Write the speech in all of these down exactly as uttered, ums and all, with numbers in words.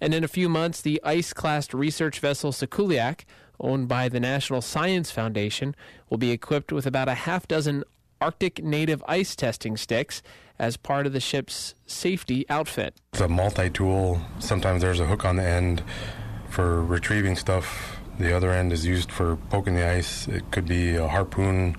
And in a few months, the ice-classed research vessel Sikuliaq, owned by the National Science Foundation, will be equipped with about a half dozen Arctic native ice testing sticks as part of the ship's safety outfit. It's a multi-tool. Sometimes there's a hook on the end for retrieving stuff. The other end is used for poking the ice. It could be a harpoon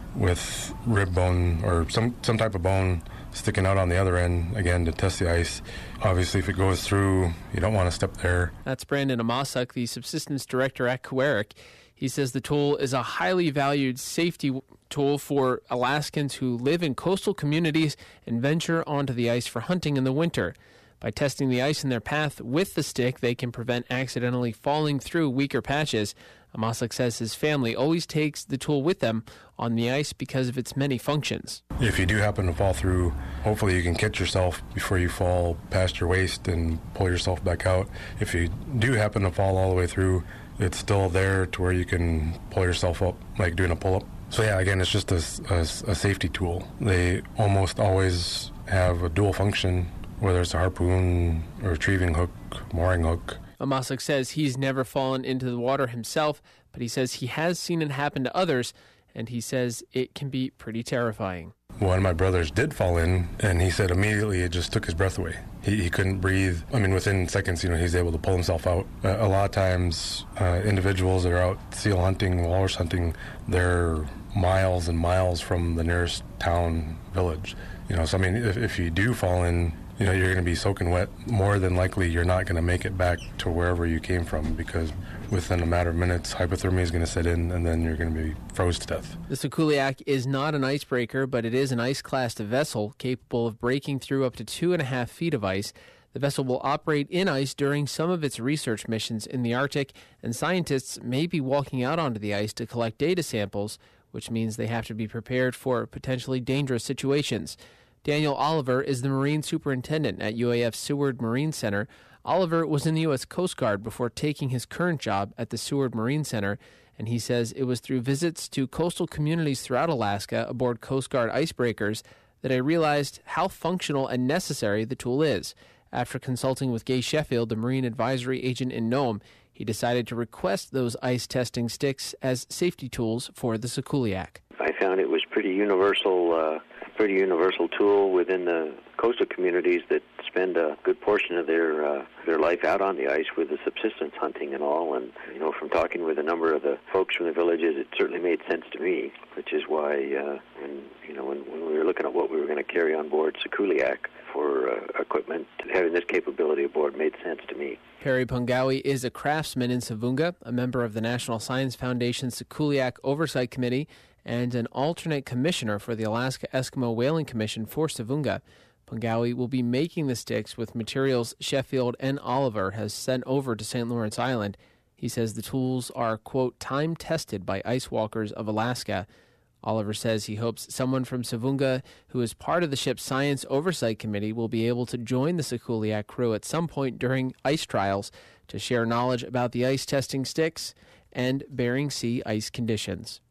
with rib bone or some, some type of bone sticking out on the other end, again, to test the ice. Obviously, if it goes through, you don't want to step there. That's Brandon Amasuk, the subsistence director at Kuwarik. He says the tool is a highly valued safety tool for Alaskans who live in coastal communities and venture onto the ice for hunting in the winter. By testing the ice in their path with the stick, they can prevent accidentally falling through weaker patches. Amasuk says his family always takes the tool with them on the ice because of its many functions. If you do happen to fall through, hopefully you can catch yourself before you fall past your waist and pull yourself back out. If you do happen to fall all the way through, it's still there to where you can pull yourself up, like doing a pull-up. So yeah, again, it's just a, a, a safety tool. They almost always have a dual function, whether it's a harpoon, a retrieving hook, mooring hook. Amasuk says he's never fallen into the water himself, but he says he has seen it happen to others, and he says it can be pretty terrifying. One of my brothers did fall in, and he said immediately it just took his breath away. He, he couldn't breathe. I mean, within seconds, you know, he's able to pull himself out. Uh, a lot of times, uh, individuals that are out seal hunting, walrus hunting, they're miles and miles from the nearest town, village. You know, so I mean, if, if you do fall in, you know, you're going to be soaking wet. More than likely, you're not going to make it back to wherever you came from because within a matter of minutes, hypothermia is going to set in, and then you're going to be froze to death. The Sikuliaq is not an icebreaker, but it is an ice-classed vessel capable of breaking through up to two and a half feet of ice. The vessel will operate in ice during some of its research missions in the Arctic, and scientists may be walking out onto the ice to collect data samples, which means they have to be prepared for potentially dangerous situations. Daniel Oliver is the Marine Superintendent at U A F Seward Marine Center. Oliver was in the U S Coast Guard before taking his current job at the Seward Marine Center, and he says it was through visits to coastal communities throughout Alaska aboard Coast Guard icebreakers that I realized how functional and necessary the tool is. After consulting with Gay Sheffield, the Marine Advisory Agent in Nome, he decided to request those ice testing sticks as safety tools for the Sikuliaq. I found it was pretty universal, uh, pretty universal tool within the coastal communities that spend a good portion of their uh, their life out on the ice with the subsistence hunting and all. And you know, from talking with a number of the folks from the villages, it certainly made sense to me. Which is why, uh, when you know, when, when we were looking at what we were going to carry on board Sikuliaq for uh, equipment, having this capability aboard made sense to me. Perry Pungawi is a craftsman in Savunga, a member of the National Science Foundation's Sikuliaq Oversight Committee, and an alternate commissioner for the Alaska Eskimo Whaling Commission for Savunga. Pungawi will be making the sticks with materials Sheffield and Oliver has sent over to Saint Lawrence Island. He says the tools are, quote, time-tested by ice walkers of Alaska. Oliver says he hopes someone from Savunga who is part of the ship's Science Oversight Committee will be able to join the Sikuliaq crew at some point during ice trials to share knowledge about the ice testing sticks and Bering Sea ice conditions.